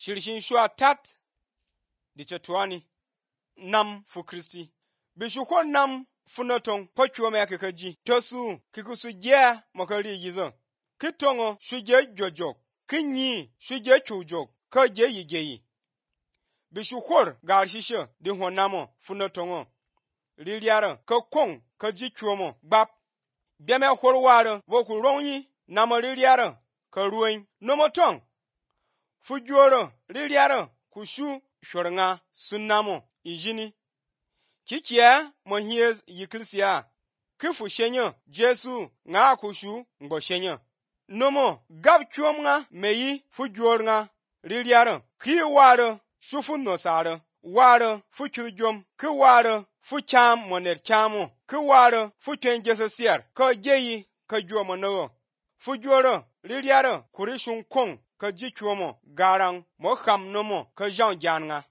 Shirshin shua tat di chetwani nam fu Kristi. Bishuko nam funotong pochwo me kakaji. Tosu kikusu je makari yizo. Kitongo shuje jojok. Kinyi shuje chujok. Ka je yigeyi. Bishukor gar shishe di honamo funotongo. Liliara ka kong ka jikwomo gbap. Biame horware woku ronyi nama liliara ka ruin nomotong. Fujuoro liliara kushu shorenga sunamo ijini. Kikie mohiez yikrisia. Kifu shenye Jesu nga kushu ngo shenye. Nomo gab chwom nga meyi fujuor nga liliara. Ki ware shufu nosare. Ware fu chujom. Ki ware fu cham moner chamo. Ki ware fu tenjese sier. Ka jeyi ka juomo no. Fujuoro liliara kurishun kong ka jikwomo garang mo kham nomo ka jan nga.